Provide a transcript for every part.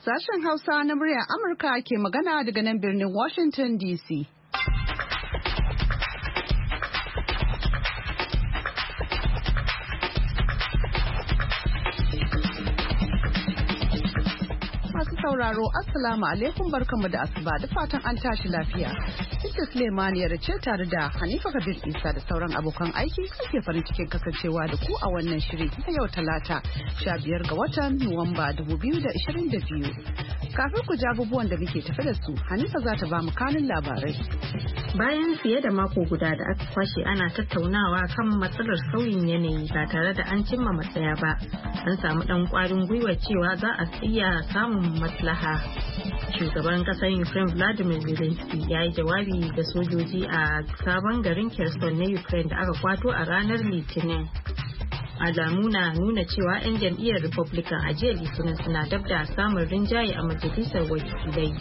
Sashen Hausa na muryar Amurka ke magana daga nan birnin Washington DC. Masu sauraro, Assalamu alaikum, barkanmu da asuba, da fatan an tashi lafiya. Ita Suleimaniyar ce tare da Hanifa Kabir Isa da sauran abokan aiki kake farin cikin kasancewa da ku a wannan shiri na yau Talata 15 ga watan Nuwamba 2022. Kafin ku ji abubuwan da muke tafe da su, Hanifa za ta ba mu kanun labarai. Bayan fiye da mako guda da aka kwashe ana tattaunawa kan matsalar sauyin yanayi ba tare da an cimma matsaya ba, an samu dan kwarin gwiwa cewa za a iya samun maslaha. Shugaban kasar Ukraine Vladimir Zelensky ya yi jawabi ga sojoji a sabon garin Kherson na Ukraine da aka kwato a ranar Litinin. Alamu na nuna cewa 'yan jam'iyyar Republican a jiya Litinin suna dab da samun rinjaye a majalisar wakilai.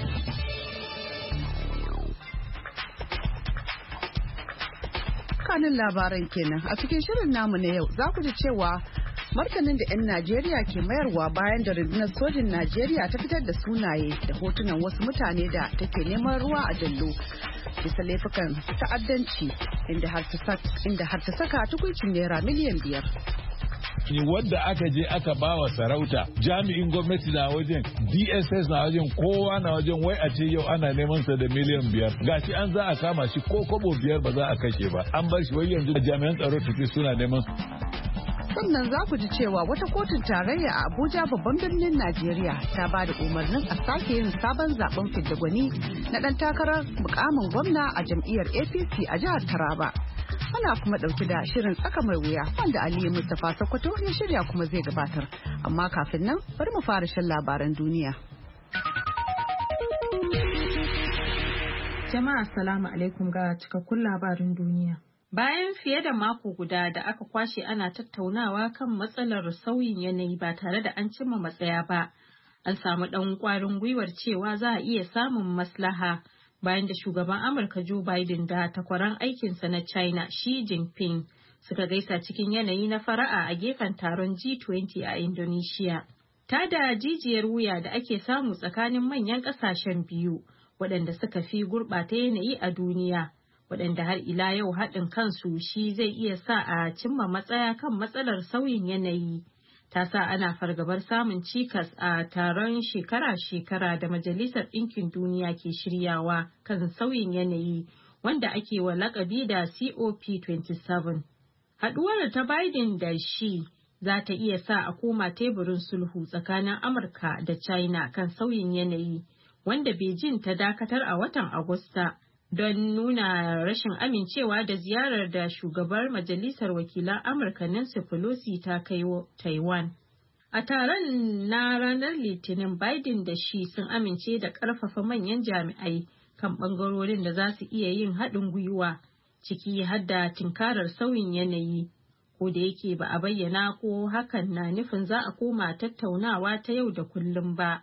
Kanin labaran kenan a cikin shirin namu na yau za ku ji cewa martanin da 'yan Najeriya ke mayarwa bayan da rundunar sojin Najeriya ta fitar da sunaye da hotunan wasu mutane da take neman ruwa a jallo bisa laifukan ta'addanci inda har ta saka tukuncin naira miliyan 5. Wadda aka je aka bawa sarauta, jami'in gwamnati na wajen, DSS na wajen, kowa na wajen, wai a ce yau ana neman sa da miliyan 5. Gashi an za a kama shi ko kobo 5 ba za a kashe ba, an bar shi wai yanzu jami'an tsaro tafi suna neman. Sannan za ku ji cewa wata kotun tarayya a Abuja babban birnin Najeriya ta ba da umarnin a sake yin sabon zaben fidda gwani na dan takarar mukamin gwamna a jam'iyyar APC a jihar Taraba. Ana kuma dauki da shirin tsaka mai wuya wanda Aliyu Mustapha Sokoto ya shirya kuma zai gabatar. Amma kafin nan bari mu fara shan labaran duniya. Jama'a assalamu alaikum ga cikakkun labarin duniya. Bayan fiye da mako guda da aka kwashe ana tattaunawa kan matsalar sauyin yanayi ba tare da an cimma matsaya ba, an samu ɗan ƙwarin gwiwar cewa za a iya samun maslaha bayan da shugaban Amurka Joe Biden da takwaran aikinsa na China Xi Jinping suka gaisa cikin yanayi na fara'a a gefen taron G20 a Indonesia. Ta da jijiyar wuya da ake samu tsakanin manyan ƙasashen biyu waɗanda suka fi gurɓata yanayi a duniya, waɗanda har ila yau haɗin kansu shi zai iya sa a cimma matsaya kan matsalar sauyin yanayi, ta sa ana fargabar samun cikas a taron shekara-shekara da Majalisar Ɗinkin Duniya ke shiryawa kan sauyin yanayi wanda ake wa lakabi da COP27. Haɗuwar ta Biden da shi za ta iya sa a koma teburin sulhu tsakanin Amurka da China kan sauyin yanayi, wanda Beijing ta dakatar a watan Agusta don nuna rashin amincewa da ziyarar da shugabar Majalisar Wakilan Amurka Nancy Pelosi ta kai Taiwan. A taron na ranar Litinin, Biden da shi sun amince da ƙarfafa manyan jami'ai kan ɓangarorin da za su iya yin haɗin gwiwa, ciki har da tinkarar sauyin yanayi, ko da yake ba a bayyana ko hakan na nufin za a koma tattaunawa ta yau da kullum ba.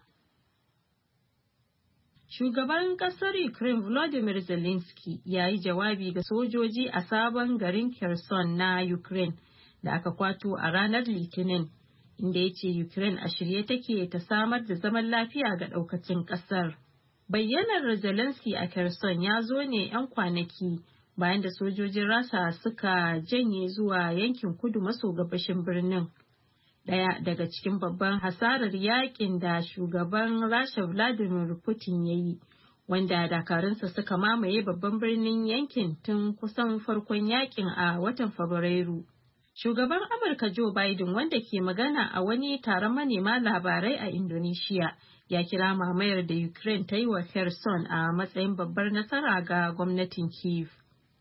Shugaban kasar Ukraine Volodymyr Zelensky ya yi jawabi ga sojoji a sabon garin Kherson na Ukraine da aka kwato a ranar Litinin, inda ya ce Ukraine a shirye take ta samar da zaman lafiya ga ɗaukacin ƙasar. Bayyanar Zelensky a Kherson ya zo ne 'yan kwanaki bayan da sojojin Rasha suka janye zuwa yankin kudu maso gabashin birnin. Daya daga cikin babban hasarar yakin da shugaban Rasha Vladimir Putin ya yi, wanda dakarunsa suka mamaye babban birnin yankin tun kusan farkon yakin a watan Fabrairu. Shugaban Amurka Joe Biden, wanda ke magana a wani taron manema labarai a Indonesia, ya kira mamayar da Ukraine ta yi wa Kherson a matsayin babbar nasara ga gwamnatin Kyiv.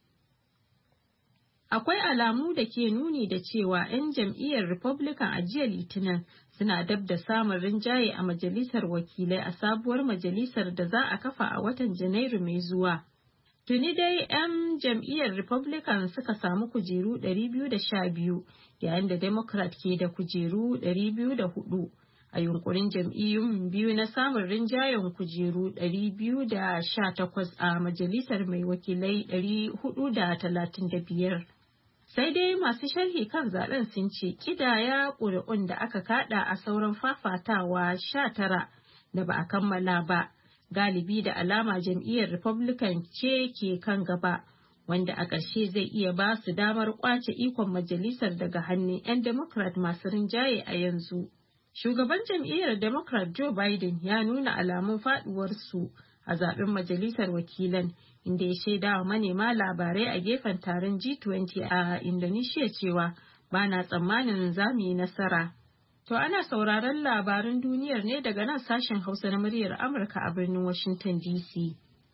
Akwai alamu da ke nuni da cewa 'yan jam'iyyar Republican a jiya Litinin suna dab da samun rinjaye a majalisar wakilai a sabuwar majalisar da za a kafa a watan Janairu mai zuwa. Tuni dai 'yan jam'iyyar Republican suka samu kujeru 212 yayin da Democrat ke da kujeru 204 a yunkurin jam'iyyun biyu na samun rinjayen kujeru 218 a majalisar mai wakilai 435. Sai dai masu sharhi kan zaben sun ce kidaya ƙuri'un da aka kada a sauran fafatawa 19 da ba a kammala ba. Galibi da alama jam'iyyar Republican ce ke kan gaba, wanda a ƙarshe zai iya ba su damar ƙwace ikon majalisar daga hannun 'yan Democrat masu rinjaye a yanzu. Shugaban jam'iyyar Democrat Joe Biden ya nuna alamun faɗuwarsu a zaɓen majalisar wakilan, inda ya shaida wa manema labarai a gefen taron G20 a Indonesia cewa ba na tsammanin za mu yi nasara. To ana sauraron labaran duniyar ne daga nan sashen Hausa na muryar Amurka a birnin Washington DC.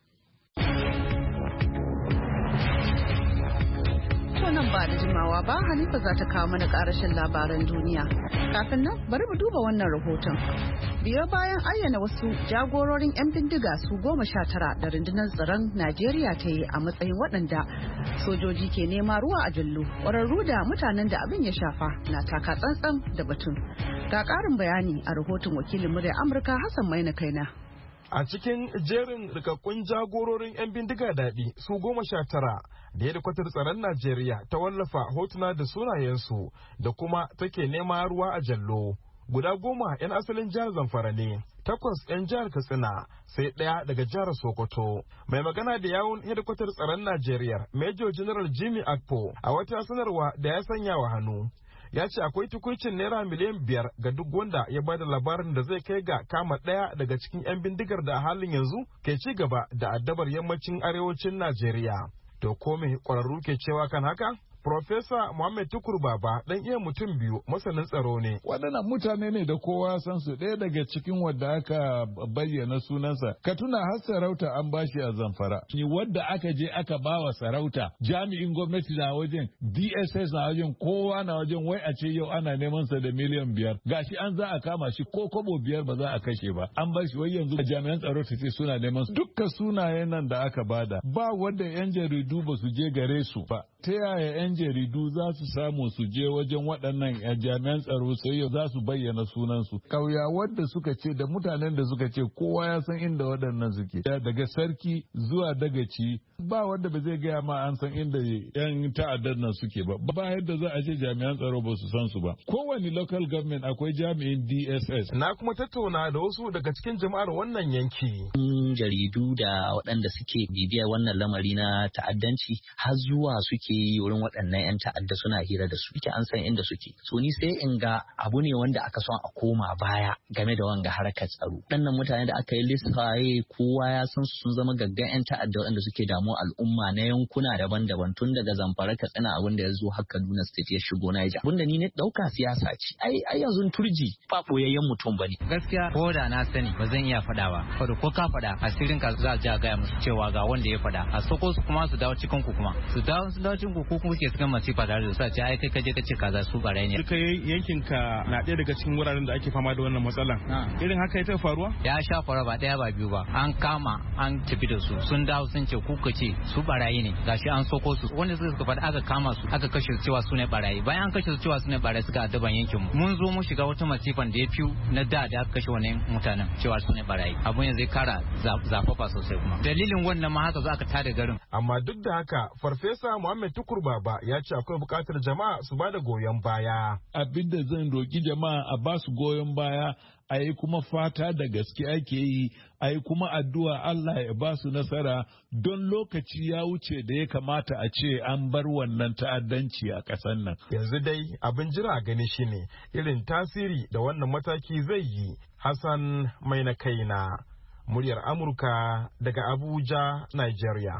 Nan ba da jimawa ba Hanifa za ta kawo mana karashin labaran duniya. Kafin nan bari mu duba wannan rahoton. Biyo bayan ayyana wasu jagororin 'yan bindiga su 19 da rundunar tsaron Najeriya ta yi a matsayin waɗanda sojoji ke nema ruwa a jallo. Ƙwararru da mutanen da abin ya shafa na taka tsantsan da batun. Ga ƙarin bayani a rahoton wakilin murya Amurka Hassan Maina Kaina. A cikin jerin rikakkun jagororin 'yan bindiga daɗi su 19 da hedikwatar tsaron Najeriya ta wallafa hotuna da sunayensu da kuma take nema ruwa a jallo. Guda 10 'yan asalin jihar Zamfara ne, 8 'yan jihar Katsina, sai 1 daga jihar Sokoto. Mai magana da yawun hedikwatar tsaron Najeriya, Major General Jimmy Akpo, a wata sanarwa da ya sanya wa hannu, ya ce akwai tukuicin naira miliyan 5 ga duk wanda ya bada labarin da zai kai ga kama ɗaya daga cikin 'yan bindigar da a halin yanzu ke ci gaba da addabar yammacin arewacin Najeriya. To ko me ƙwararru ke cewa kan haka? Profesa Muhammad Tukur Baba dan iya mutum biyu masanin tsaro ne. Waɗannan mutane ne da kowa san su, ɗaya daga cikin wadda aka bayyana sunansa. Ka tuna har sarauta an bashi a Zamfara. Ni wadda aka je aka bawa sarauta, jami'in gwamnati na wajen, DSS na wajen, kowa na wajen, wai a ce yau ana neman sa da miliyan 5. Gashi an za a kama shi ko kobo 5 ba za a kashe ba. An bar shi wai yanzu jami'an tsaro ta ce suna neman su. Dukkan sunayen nan da aka bada ba wanda 'yan jaridu ba su je gare su ba. Ta yaya 'yan jaridu za su samu su je wajen waɗannan jami'an tsaro sai yau za su bayyana sunansu? Ƙauyawan da suka ce da mutanen da suka ce kowa ya san inda waɗannan suke. Daga sarki zuwa dagaci ba wanda ba zai gaya ma an san inda 'yan ta'addar nan suke ba. Ba yadda za a ce jami'an tsaro ba su san su ba. Kowane local government akwai jami'in DSS. Na kuma tattauna da wasu daga cikin jama'ar wannan yanki. Jaridu da waɗanda suke bibiyar wannan lamari na ta'addanci har zuwa suke yi wurin waɗannan 'yan ta'adda suna hira da su, an san inda suke. So ni sai in ga abu ne wanda aka son a koma baya game da wanga harkar tsaro. Waɗannan mutane da aka yi lissaye kowa ya san sun zama gaggan 'yan ta'adda waɗanda suke damu al'umma na yankuna daban-daban tun daga Zamfara, Katsina, abin da ya zo har Kaduna State ya shigo Niger. Abin da ni ne ɗauka siyasa ce. Ai yanzu turji ba ɓoyayyen mutum bane. Gaskiya ko da na sani ba zan iya faɗa ba. Ko ka faɗa asirin ka za a gaya musu cewa ga wanda ya faɗa. A soko su kuma su dawo cikin ku kuma. Su dawo cikin ku kuma ke cikin masifa tare da su a ce ai kai kaje ka ce kaza su barai ne. Duka yankin ka na ɗaya daga cikin wuraren da ake fama da wannan matsalan. Irin haka ya taɓa faruwa? Ya sha faruwa ba ɗaya ba biyu ba. An kama an tafi da su sun dawo sun ce kuka ce su barayi ne. Gashi an soko su wanda suka faɗa aka kama su aka kashe su cewa su ne barayi. Bayan an kashe su cewa su ne barayi suka addaban yankin mu. Mun zo mun shiga wata masifan da ya fi na da aka kashe wannan mutanen cewa su ne barayi. Abun yanzu zai kara zafafa sosai kuma. Dalilin wannan ma haka zo aka tada garin. Amma duk da haka Farfesa Muhammad Tukur Baba ya ce akwai bukatar jama'a su ba da goyon baya. Abin da zan roki jama'a a ba su goyon baya, a yi kuma fata da gaske ake yi, a yi kuma addu'a Allah ya ba su nasara, don lokaci ya wuce da ya kamata a ce an bar wannan ta'addanci a ƙasar nan. Yanzu dai abin jira gani shine irin tasiri da wannan mataki zai yi. Hassan Maina Kaina, muryar Amurka daga Abuja, Nigeria.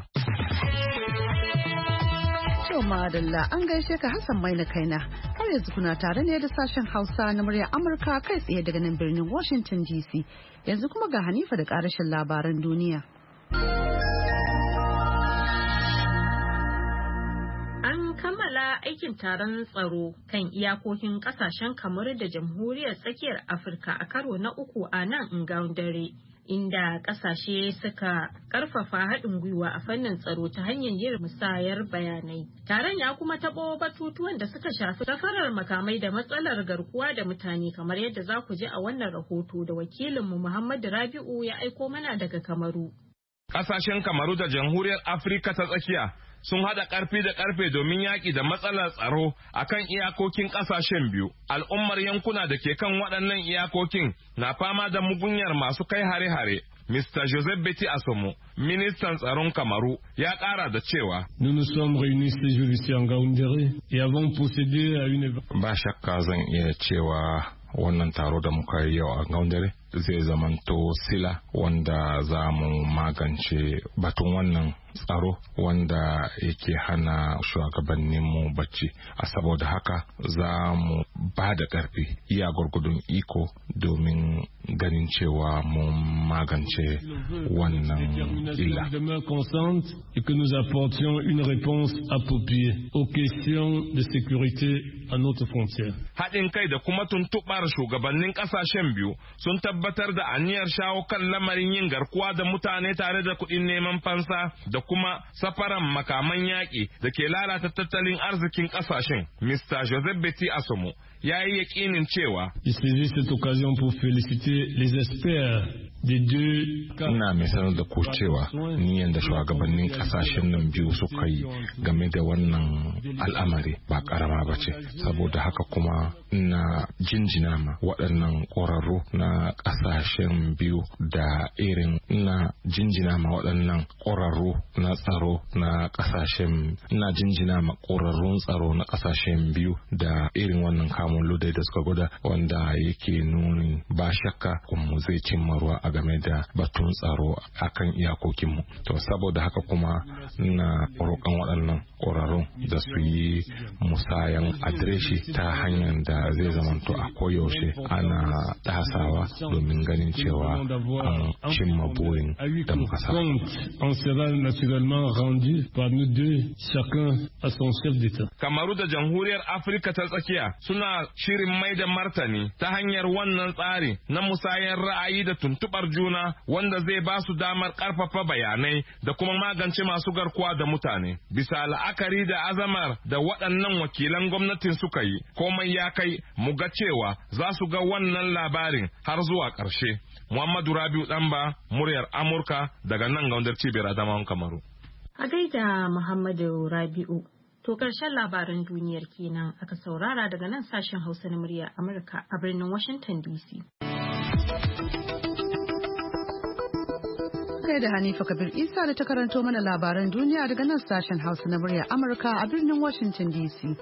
Madalla an gaishe ka Hassan Maina Kaina. Har yanzu kuna tare ne da sashen Hausa na muryar Amurka kai tsaye daga nan birnin Washington DC. Yanzu kuma ga Hanifa da karashin labaran duniya. An kammala aikin taron tsaro kan iyakokin kasashen Kamaru da Jamhuriyar Tsakiyar Afirka a karo na 3 a nan Ngaoundere, inda kasashe suka karfafa haɗin gwiwa a fannin tsaro ta hanyar yin musayar bayanai. Taron ya kuma taɓo batutuwan da suka shafi safarar makamai da matsalar garkuwa da mutane, kamar yadda za ku ji a wannan rahoto da wakilinmu Muhammadu Rabi'u ya aiko mana daga Kamaru. Ƙasashen Kamaru da Jamhuriyar Afirka ta Tsakiya sun haɗa ƙarfi da ƙarfe domin yaƙi da matsalar tsaro a kan iyakokin ƙasashen biyu. Al'ummar yankuna da ke kan waɗannan iyakokin na fama da mugunyar masu kai hare-hare. Mr. Joseph Beti Asomo, ministan tsaron Kamaru, ya ƙara da cewa, ba shakka zan iya cewa wannan taro da muka yi yau a Gaundare zai zamanto sila wanda za mu magance batun wannan tsaro wanda yake hana shugabanninmu bacci. A saboda haka za mu ba da ƙarfi iya gurgudun iko domin ganin cewa mu magance wannan illa. Haɗin kai da kuma tuntuɓar shugabannin ƙasashen biyu sun tabbatar da aniyar shawo kan lamarin yin garkuwa da mutane tare da kuɗin neman fansa da kuma safaran makaman yaƙi da ke lalata tattalin arzikin ƙasashen. Mr. Joseph Beti Asomo ya yi yaƙinin cewa ina mai sanar da ku cewa niyan da shugabannin ƙasashen nan biyu suka yi game da wannan al'amari ba ƙarama ba ce. Saboda haka kuma ina jinjina ma waɗannan ƙwararru na ƙasashen biyu da irin ina jinjina ma waɗannan ƙwararru na tsaro na ƙasashen ina jinjina ma ƙwararrun tsaro na ƙasashen biyu da irin wannan kamun ludai da suka gwada wanda yake nuni ba shakka kuma zai cimma ruwa a game da batun tsaro akan iyakokinmu. To saboda haka kuma ina roƙon waɗannan ƙwararrun da su yi musayan adireshi ta hanyar da zai zamanto a koyaushe ana tasawa domin ganin cewa an cimma burin da muka sa. Kamaru da Jamhuriyar Afirka ta Tsakiya suna shirin mai da martani ta hanyar wannan tsari na musayan ra'ayi da tuntuɓar juna wanda zai ba su damar ƙarfafa bayanai da kuma magance masu garkuwa da mutane. Bisa la'akari da azamar da waɗannan wakilan gwamnatin suka yi, komai ya kai mu ga cewa za su ga wannan labarin har zuwa ƙarshe. Muhammadu Rabiu Ɗanba, muryar Amurka daga nan Gaundar Cibiyar Adamawan Kamaru. A gaida Muhammadu Rabiu. To ƙarshen labaran duniyar kenan aka saurara daga nan sashen Hausa na muryar Amurka a birnin Washington DC. Kai da Hanifa Kabir Isa da ta karanto mana labaran duniya daga nan sashen Hausa na muryar Amurka a birnin Washington DC.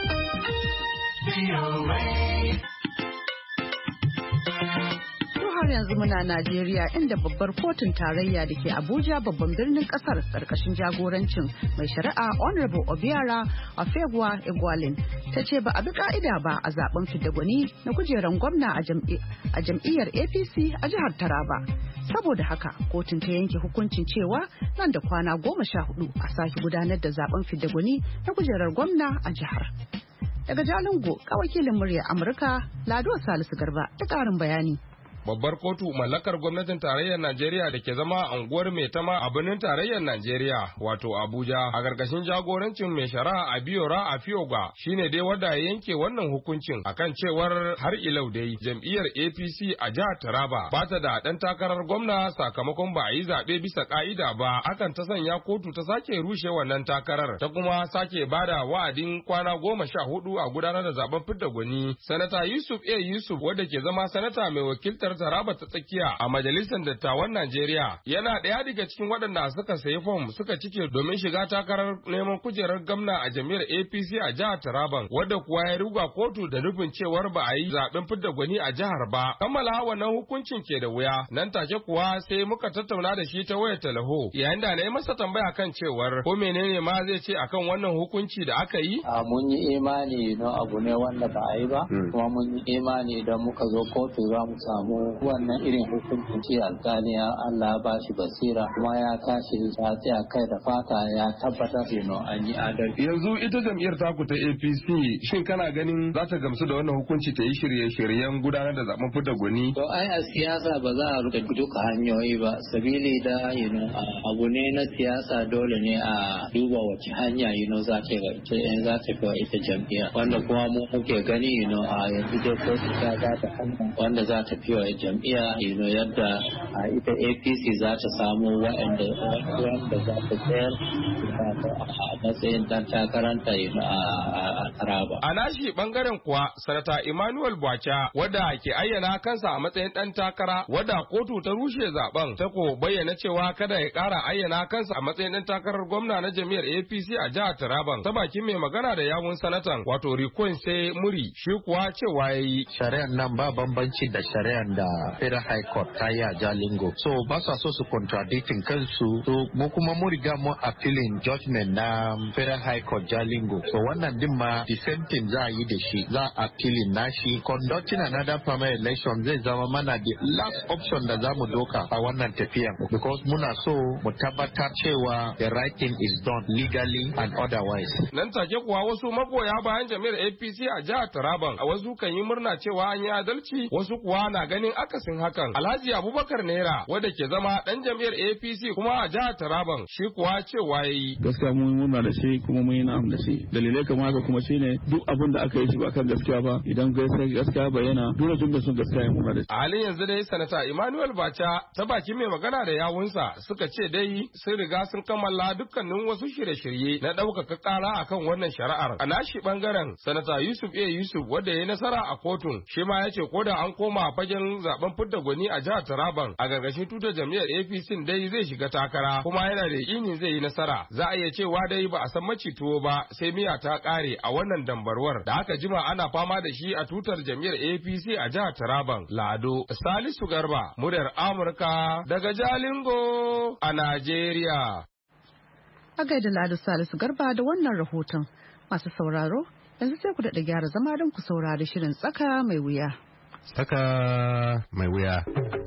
Har yanzu muna Najeriya inda babbar kotun tarayya da ke Abuja babban birnin kasar karkashin jagorancin mai shari'a Honorable Obiara Afegwa Egwalin ta ce ba a bi ka'ida ba a zaben fidda-gwani na kujeran gwamna a jam'iyyar APC a jihar Taraba. Saboda haka kotun ta yanke hukuncin cewa nan da kwana 14 a sake gudanar da zaben fidda-gwani na kujerar gwamna a jihar. Daga Jalingo, wakilin murya Amurka Lado Salisu Garba ta ƙarin bayani. Babbar kotu mallakar gwamnatin tarayyar Najeriya da ke zama a unguwar Maitama a birnin tarayyar Najeriya wato Abuja a gargashin jagorancin mai shari'a Abiora Afioga shine dai wanda ya yanke wannan hukuncin akan cewar har ilau dai jam'iyyar APC a jihar Taraba ba ta da dan takarar gwamna sakamakon ba a yi zaɓe bisa ka'ida ba hakan ta sanya kotu ta sake rushe wannan takarar ta kuma sake bada wa'adin kwana 14 a gudanar da zaben fidda gwani. Sanata Yusuf A. Yusuf wanda ke zama sanata mai wakiltar Taraba ta tsakiya a majalisar dattawan Najeriya yana ɗaya daga cikin waɗanda suka sayi fom suka cike domin shiga takarar neman kujerar gwamna a jami'ar APC a jihar Taraban wadda kuwa ya ruga kotu da nufin cewar ba a yi zaben fidda gwani a jihar ba. Kammala wannan hukuncin ke da wuya nan take kuwa sai muka tattauna da shi ta wayar talaho yayin da na yi masa tambaya kan cewar ko menene ma zai ce akan wannan hukunci da aka yi. Mun yi imani na abu ne wanda ba a yi ba kuma mun yi imani idan muka zo kotu za mu samu wannan irin hukuncin ce alƙaliya Allah ba shi basira kuma ya tashi ya tsaya kai da fata ya tabbatar da an yi adalci. Yanzu ita jam'iyyar taku ta APC shin kana ganin za ta gamsu da wannan hukunci ta yi shirye-shiryen gudanar da zaben fidda gwani? To ai a siyasa ba za a rufe duka hanyoyi ba sabili da abu ne na siyasa dole ne a duba wace hanya za ta fi wa ita jam'iyya wanda kuma mu muke gani a yanzu dai kotu ta ba ta hanya wanda za ta fi wa jam'iyya yadda ita APC za ta samu wanda za ta tsayar a matsayin dan takaranta a Taraba. A nashi bangaren kuwa Sanata Emmanuel Bwacha wadda ke ayyana kansa a matsayin dan takara wadda kotu ta rushe zaben ta ko bayyana cewa kada ya kara ayyana kansa a matsayin dan takarar gwamna na jami'ar APC a jihar Taraban ta bakin mai magana da yawun sanatan wato Rikon sai muri shi kuwa cewa yayi shari'ar nan ba bambanci da shari'ar da Federal High Court ta yi a Jalingo so ba sa so su contradicting kansu so mu kuma mu riga mu appealing judgment na Federal High Court Jalingo so wannan din ma the same thing za a yi da shi za a appealing nashi conducting another primary election zai zama mana the last option da za mu doka a wannan tafiyan because muna so mu tabbatar cewa the right thing is done legally and otherwise. Nan take kuwa wasu magoya bayan jami'ar APC a jihar Taraban a wasu kan yi murna cewa an yi adalci wasu kuwa na ganin akasin hakan. Alhaji Abubakar Naira wanda ke zama dan jami'ar APC kuma a jihar Taraban shi kuwa cewa yayi. Gaskiya mun murna da shi kuma mun yi na'am da shi. Dalilai kamar haka kuma shine duk abin da aka yi shi ba kan gaskiya ba idan gaskiya bayyana dole tun da sun gaskiya mun murna da shi. A halin yanzu dai Sanata Emmanuel Bacha ta bakin mai magana da yawunsa suka ce dai sun riga sun kammala dukkanin wasu shirye-shirye na ɗaukaka ƙara akan wannan shari'ar. A nashi ɓangaren Sanata Yusuf A. Yusuf wanda ya yi nasara a kotun shi ma ya ce ko da an koma fagen zaben fidda gwani a jihar Taraban a gargashin tutar jam'iyyar APC dai zai shiga takara kuma yana da yakinin zai yi nasara. Za a iya cewa dai ba a san macituwo ba sai miya ta ƙare a wannan dambarwar da aka jima ana fama da shi a tutar jam'iyyar APC a jihar Taraban. Lado Salisu Garba, muryar Amurka daga Jalingo a Najeriya. A gaida Lado Salisu Garba da wannan rahoton. Masu sauraro, yanzu sai ku daɗa gyara zama don ku saurari shirin tsaka mai wuya. Tsaka mai wuya.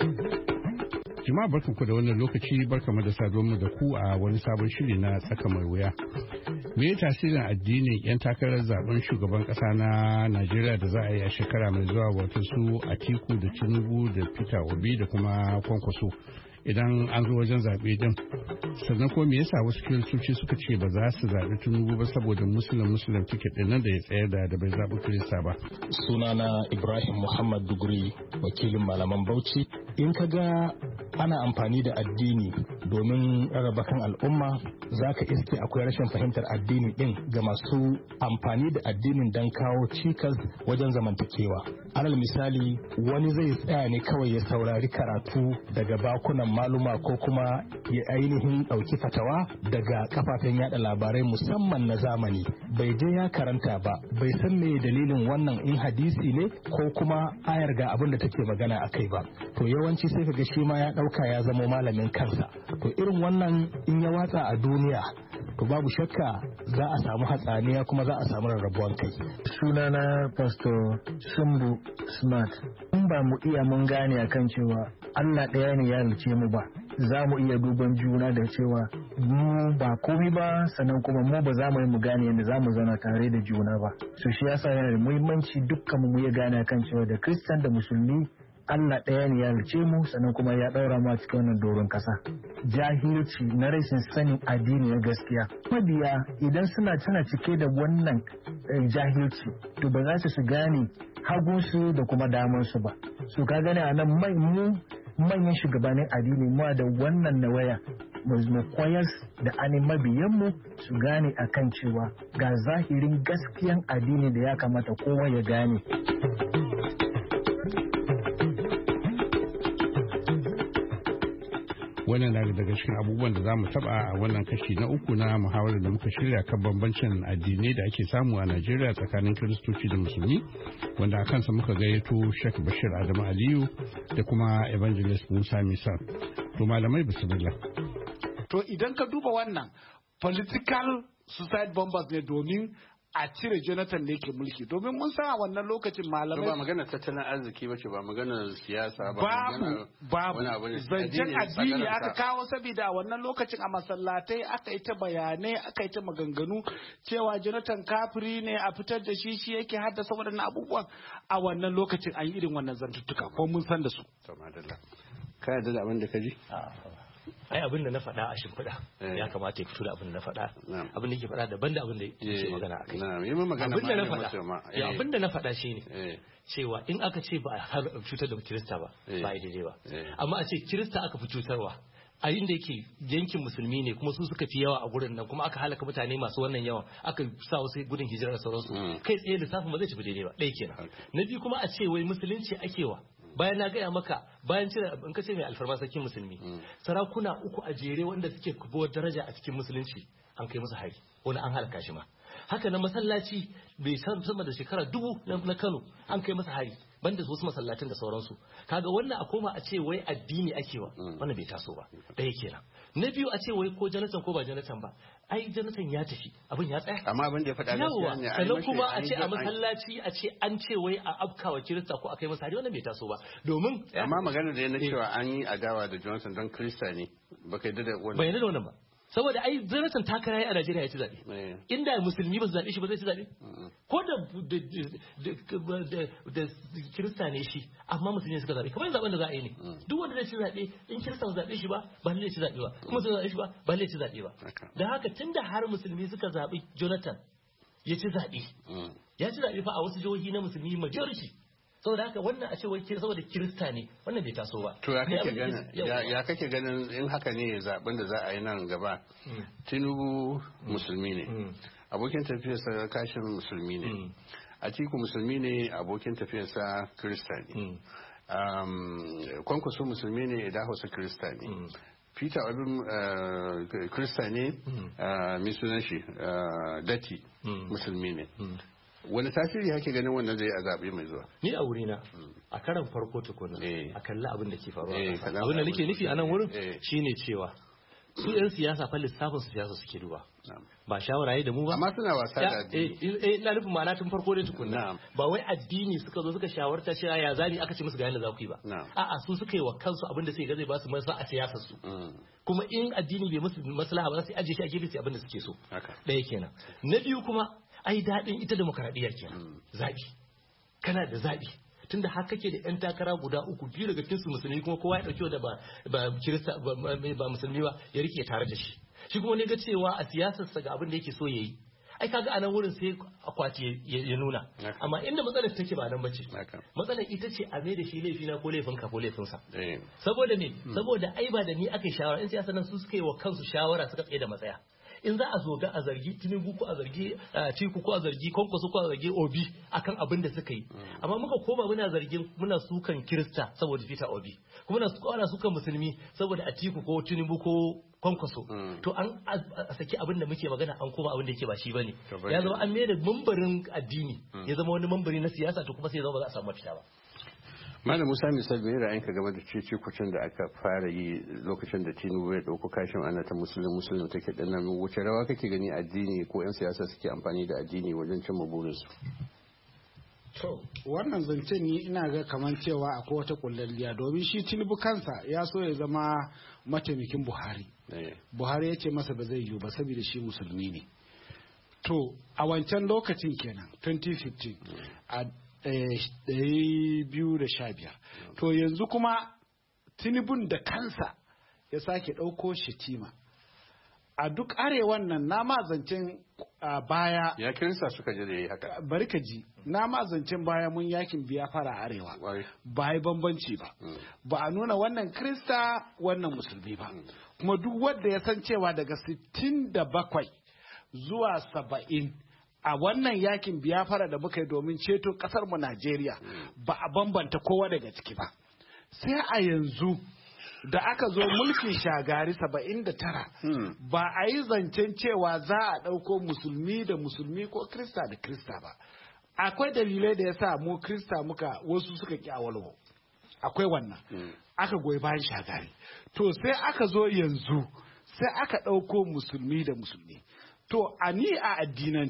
Jama'a barkanku da wannan lokaci barkamu da saduwa da ku a wani sabon shiri na tsaka mai wuya. Me tasirin addinin 'yan takarar zaben shugaban kasa na Najeriya da za a yi a shekara mai zuwa wato su Atiku da Tinubu da Peter Obi da kuma Kwankwaso idan an zo wajen zaɓe din. Sannan ko me yasa wasu kiristoci suka ce ba za su zaɓi Tinubu ba saboda musulun tiket ɗin nan da ya tsayar da bai zaɓi Kirista ba. Sunana Ibrahim Muhammad Duguri, wakilin malaman Bauchi. In ka ga ana amfani da addini domin rarraba kan al'umma za ka iske akwai rashin fahimtar addini din ga masu amfani da addinin don kawo cikas wajen zamantakewa. Alal misali wani zai tsaya ne kawai ya saurari karatu daga bakunan maluma ko kuma ya ainihin ɗauki fatawa daga kafafen yada labarai musamman na zamani bai je ya karanta ba bai san me dalilin wannan in hadisi ne ko kuma ayar ga abin da take magana a kai ba to yawanci sai kaga shi ma ya ɗauka ya zama malamin kansa to irin wannan in ya watsa a duniya to babu shakka za a samu hatsaniya kuma za a samu rarrabuwan kai. Sunana Pastor Sumbu Smart. In ba mu iya mun gane akan cewa Allah ɗaya ne ya halice mu ba, za mu iya duban juna da cewa mu ba komi ba sannan kuma mu ba za mu yi mu gane yadda za mu zauna tare da juna ba. So shi yasa yana da muhimmanci dukkan mu iya gane akan cewa da Kristan da Musulmi Allah ɗaya ne ya halice mu sannan kuma ya ɗaura mu a cikin wannan doron ƙasa. Jahilci na rashin sanin addini na gaskiya. Mabiya idan tana cike da wannan jahilci to ba za su gane hagunsu da kuma damansu ba. So ka gane a nan manyan shugabannin addini mu da wannan nawaya mu koyar da mabiyanmu su gane akan cewa ga zahirin gaskiyan addini da ya kamata kowa ya gane. Wannan na daga cikin abubuwan da za mu taba a wannan kashi na uku na muhawarar da muka shirya kan bambancin addinai da ake samu a Najeriya tsakanin Kiristoci da Musulmi wanda a kansa muka gayyato Sheikh Bashir Adamu Aliyu da kuma Evangelist Musa Misal. To malamai bismillah. To idan ka duba wannan political suicide bombers ne domin a cire Jonathan da yake mulki domin mun san a wannan lokacin malamai ba magana tattalin arziki ba ce ba magana siyasa ba babu zancen addini aka kawo saboda a wannan lokacin a masallatai aka yi ta bayanai aka yi ta maganganu cewa Jonathan kafiri ne a fitar da shi yake haddasa waɗannan abubuwan a wannan lokacin an yi irin wannan zantuttuka ko mun san da su. Ka yarda da abin da ka ji? ai abin da na faɗa a shimfiɗa ya kamata ya fito da abin da na faɗa abin da yake faɗa daban da abin da yake magana a kai abin da na faɗa shine cewa in aka ce ba a cutar da kirista ba ba a daidai ba amma a ce kirista aka fi cutarwa a inda yake yankin musulmi ne kuma su suka fi yawa a gurin nan kuma aka halaka mutane masu wannan yawan aka sa wasu gudun hijira da sauransu kai tsaye lissafin ba zai tafi daidai ba ɗaya kenan na biyu kuma a ce wai musulunci ake wa bayan na gaya maka bayan cire in ka ce mai alfarma sarkin musulmi sarakuna 3 a jere wanda suke kubuwar daraja a cikin musulunci an kai musu hari wani an halaka shi ma haka na masallaci bai sama da shekara 1000 na Kano an kai masa hari banda wasu masallatin da sauransu kaga wannan a koma a ce wai addini ake wa wannan bai taso ba ɗaya kenan na biyu a ce wai ko Jonathan ko ba Jonathan ba ai Jonathan ya tafi abin ya tsaya amma abin da ya faɗa gaskiya ne sannan kuma a ce a masallaci a ce an ce wai a afkawa kirista ko a kai masa hari wannan bai taso ba domin amma magana da na cewa an yi adawa da Jonathan don kirista ne baka yadda da wannan bai yadda da wannan ba saboda ai Jonathan takara a Najeriya ya ci zaɓe inda musulmi ba su zaɓe shi ba zai ci zaɓe ko da kirista ne shi amma musulmi suka zaɓe kamar zaɓen da za a yi ne duk wanda zai ci zaɓe in kirista ba zaɓe shi ba ba zai ci zaɓe ba kuma zai zaɓe shi ba ba zai ci zaɓe ba da haka tunda har musulmi suka zaɓi Jonathan ya ci zaɓe ya ci zaɓe fa a wasu jihohi na musulmi majority saboda haka wannan a ce wai saboda kirista ne wannan bai taso ba to ya kake ganin in haka ne zaben da za a yi nan gaba Tinubu musulmi ne abokin tafiyarsa Kashin musulmi ne Atiku musulmi ne abokin tafiyarsa kirista ne Kwankwaso musulmi ne da Hausa kirista ne Peter Obin kirista ne mai sunan shi Datti musulmi ne wani tasiri hake ganin wannan zai a zaɓe mai zuwa ni a wurina a karan farko tukuna a kalli abin da ke faruwa abin da nake nufi a nan wurin shine cewa su 'yan siyasa fa lissafin su siyasa suke duba ba shawara yi da mu ba amma suna wasa da addini ina nufin ma'ana tun farko dai tukunna ba wai addini suka zo suka shawarta cewa ya zani aka ce musu ga yanda za ku yi ba a'a su suka yi wa kansu abin da suke ga zai ba su masa a siyasar su kuma in addini bai musu maslaha ba za su aje shi a gefe su abin da suke so ɗaya kenan na biyu kuma ai daɗin ita demokaradiyya kenan zaɓi kana da zaɓi tunda har kake da 'yan takara guda 3 2 daga cikin su musulmi kuma kowa ya ɗauki wanda ba kirista ba musulmi ba ya rike tare da shi kuma ne ga cewa a siyasarsa ga abin da yake so yayi ai kaga a nan wurin sai akwati ya nuna amma inda matsalar take ba nan bace matsalar ita ce a mai da shi laifi na ko laifin ka ko laifin sa saboda me saboda ai ba da ni aka yi shawara in siyasa nan su suka yi wa kansu shawara suka tsaye da matsaya in za a zo ga a zargi Tinubu ko a zargi Atiku ko a zargi Kwankwaso ko a zargi Obi akan abin da suka yi amma muka koma muna sukan Kirista saboda Peter Obi kuma muna sukan musulmi saboda Atiku ko Tinubu ko Kwankwaso to an saki abin da muke magana an koma abin da yake ba shi bane ya zama an mai da mambarin addini ya zama wani mambari na siyasa to kuma sai ya zama ba za a samu mafita ba Malam Musa misal bai ra'ayinka game da cece-kucin da aka fara yi lokacin da Tinubu ya dauko Kashin ana ta musulun take dinnan wuce rawa kake gani addini ko 'yan siyasa suke amfani da addini wajen cimma burinsu to wannan zance ni ina ga kaman cewa akwai wata kullalliya domin shi Tinubu kansa ya so ya zama mataimakin Buhari ya ce masa ba zai yiwu ba saboda shi musulmi ne to a wancan lokacin kenan 2015 a 2015 to yanzu kuma Tinubun da kansa ya sake ɗauko Shetima a duk arewan nan na mazancin baya ya kirista suka je da yi haka bari ka ji na mazancin baya mun yakin biya fara arewa ba yi bambanci ba ba a nuna wannan kirista wannan musulmi ba kuma duk wanda ya san cewa daga 67 zuwa 70 a wannan yakin biyafara da muka yi domin ceto kasar mu Najeriya ba a bambanta kowa daga ciki ba sai a yanzu da aka zo mulkin shagari 79 ba a yi zancen cewa za a ɗauko musulmi da musulmi ko krista da krista ba akwai dalilai da ya sa mu krista muka wasu suka ki awalwo akwai wannan aka goyi bayan shagari to sai aka zo yanzu sai aka ɗauko musulmi da musulmi to ni a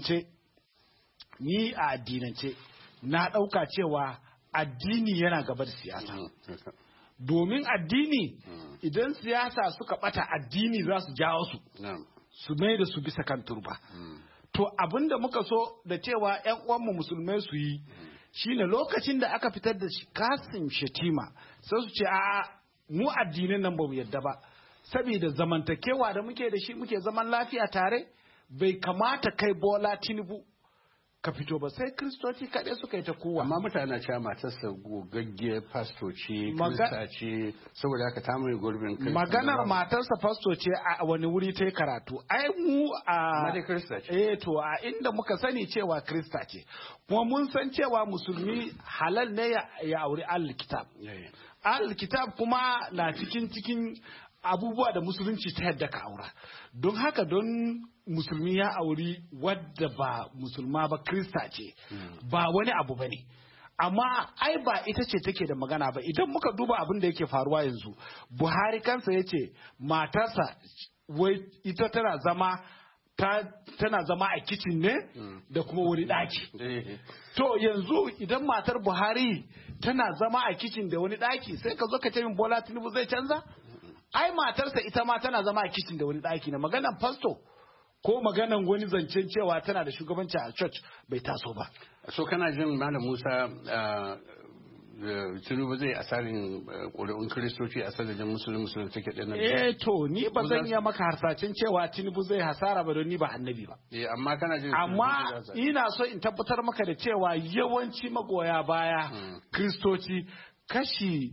addinance na ɗauka cewa addini yana gaba da siyasa domin addini idan siyasa suka ɓata addini za su jawo su mai da su bisa kan turba to abinda muka so da cewa 'yan uwanmu musulmai su yi shine lokacin da aka fitar da Kasim Shetima sai su ce a mu addinin nan ba mu yadda ba saboda zamantakewa da muke da shi muke zaman lafiya tare, bai kamata kai Bola Tinubu ka fito ba, sai kristoci kaɗai suka yi ta kowa. Amma mutane cewa matarsa gogagge pasto ce, krista ce, saboda haka ta mai gurbin kai. Maganar matarsa pasto ce a wani wuri ta yi karatu. Ai mu a krista ce. To a inda muka sani cewa krista ce. Kuma mun san cewa musulmi halal ne ya auri al-kitab. Al-kitab kuma na cikin abubuwa da musulunci ta yadda ka aura. Don haka don musulmi ya auri wadda ba musulma ba krista ce, ba wani abu ba ne. Amma ai ba ita ce take da magana ba. Idan muka duba abin da yake faruwa yanzu, Buhari kansa ya ce matarsa wai ita tana zama a kicin ne da kuma wani ɗaki. To yanzu idan matar Buhari tana zama a kicin da wani ɗaki, sai ka zo ka ce min Bola Tinubu zai canza? Ai matarsa ita ma tana zama a kicin da wani ɗaki na maganan fasto ko maganan wani zancen cewa tana da shugabanci a church bai taso ba. So kana jin Malam Musa Tinubu zai asarin ƙuri'un kiristoci a sadadin musulun take ɗin nan? To ni ba zan iya maka harsashen cewa Tinubu zai hasara ba don ni ba annabi ba. Amma kana jin ina so in tabbatar maka da cewa yawanci magoya baya kiristoci kashi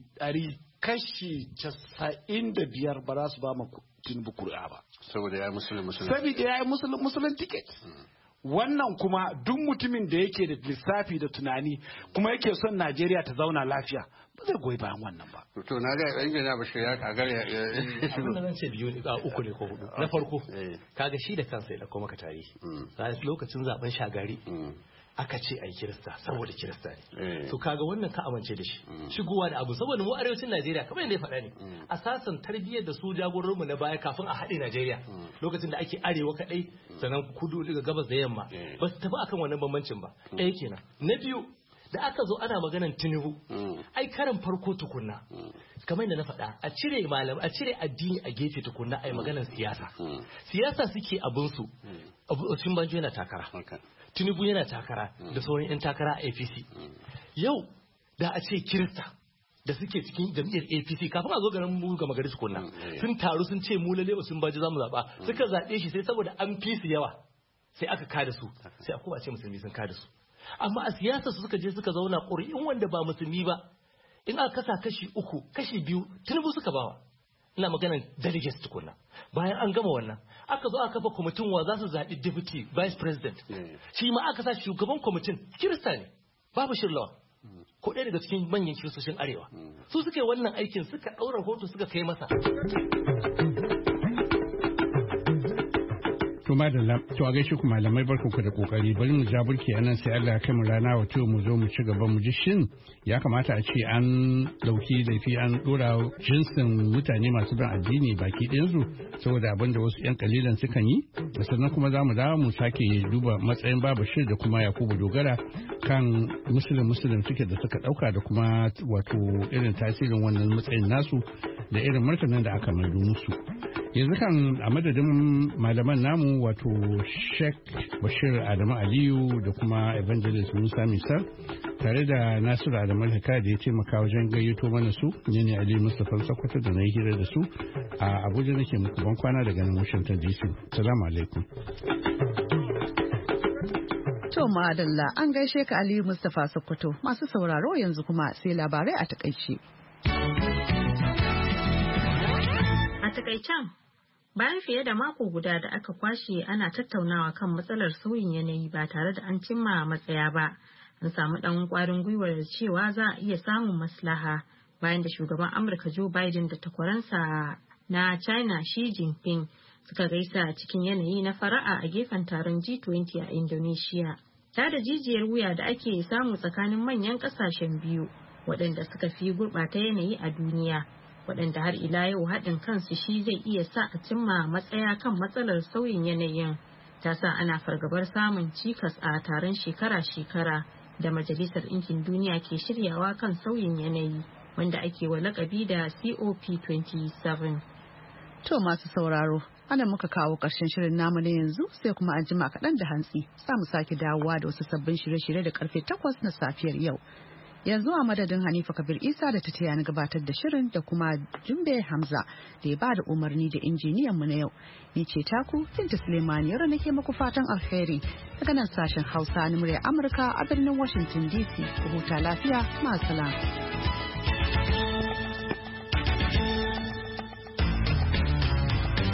95 ba za su ba ma Tinubu kuri'a ba. Saboda ya yi musulun. Saboda ya yi musulun ticket. Wannan kuma duk mutumin da yake da lissafi da tunani kuma yake son Najeriya ta zauna lafiya ba zai goyi bayan wannan ba. To na ga ɗan gina ba ya kagar ya. Abin da zan ce uku ne ko hudu. Na farko kaga shi da kansa ya dauko maka tarihi. Lokacin zaben Shagari aka ce ai kirista saboda kirista ne. To kaga wannan ka amince da shi. Shigowa da abu saboda mu arewacin Najeriya kamar yadda ya faɗa ne. Asasan tarbiyyar da su jagororin mu na baya kafin a haɗe Najeriya. Lokacin da ake arewa kadai sannan kudu daga gabas da yamma ba su tafi akan wannan bambancin ba. Ɗaya kenan. Na biyu da aka zo ana maganan Tinubu ai karan farko tukunna kamar yadda na faɗa a cire malam a cire addini a gefe tukunna ai maganan siyasa. Siyasa suke abin su. Cin banjo yana takara. Tinubu yana takara da sauran 'yan takara a APC. Yau da a ce Kirista da suke cikin jam'iyyar APC kafin a zo garin mu ga magari tukunna sun taru sun ce mu lalle sun baji zamu zaba suka zabe shi sai saboda an fi su yawa sai aka kada su sai a kuma ce musulmi sun kada su. Amma a siyasa su suka je suka zauna ƙuri'in wanda ba musulmi ba in aka kasa kashi 3 kashi 2 Tinubu suka bawa. Ina maganar delegates tukunna bayan an gama wannan aka zo aka kafa kwamitin wa za su zaɓi deputy vice president shi ma aka sa shugaban kwamitin kirista ne babu shirlawa ko ɗaya daga cikin manyan kiristocin arewa su suka yi wannan aikin suka ɗaura rahoto suka kai masa. To madalla, to a gaishe ku malamai barkanku da kokari bari mu ja burki anan sai Allah ya kai mu rana wato mu zo mu ci gaba mu ji shin ya kamata a ce an dauki laifi an dora jinsin mutane masu bin addini baki ɗayan su saboda abin da wasu yan kalilan sukan yi sannan kuma za mu dawo mu sake duba matsayin Babashir da kuma Yakubu Dogara kan musulun suke da suka dauka da kuma wato irin tasirin wannan matsayin nasu da irin martanin da aka maido musu. Yanzu kan a madadin malaman namu wato Sheikh Bashir Adamu Aliyu da kuma Evangelist Musa Misal tare da Nasiru Adamu Alhaka da ya taimaka wajen gayyato mana su ne Ali Mustapha Sokoto da na yi hira da su a Abuja nake muku ban kwana daga nan Washington DC. Assalamu alaikum. To madalla an gaishe ka Ali Mustapha Sokoto masu sauraro yanzu kuma sai labarai a takaice. A takaicen bayan fiye da mako guda da aka kwashe ana tattaunawa kan matsalar sauyin yanayi ba tare da an cimma matsaya ba an samu ɗan ƙwarin gwiwar da cewa za a iya samun maslaha bayan da shugaban Amurka Joe Biden da takwaransa na China Xi Jinping suka gaisa cikin yanayi na fara'a a gefen taron G20 a Indonesia. Ta da jijiyar wuya da ake samu tsakanin manyan ƙasashen biyu waɗanda suka fi gurɓata yanayi a duniya. Waɗanda har ila yau haɗin kansu shi zai iya sa a cimma matsaya kan matsalar sauyin yanayin ta sa ana fargabar samun cikas a taron shekara-shekara da Majalisar Ɗinkin Duniya ke shiryawa kan sauyin yanayi wanda ake wa lakabi da COP27. To masu sauraro, ana muka kawo ƙarshen shirin namu na yanzu sai kuma an jima kaɗan da hantsi za mu sake dawowa da wasu sabbin shirye-shirye da karfe 8 na safiyar yau. Yanzu a madadin Hanifa Kabir Isa da ta taya ni gabatar da shirin da kuma Jumbe Hamza da ya bada umarni da injiniyan mu na yau. Ni ce taku Binta Suleiman yau nake muku fatan alheri daga nan sashen Hausa na muryar Amurka a birnin Washington DC. Ku huta lafiya, ma'assalam.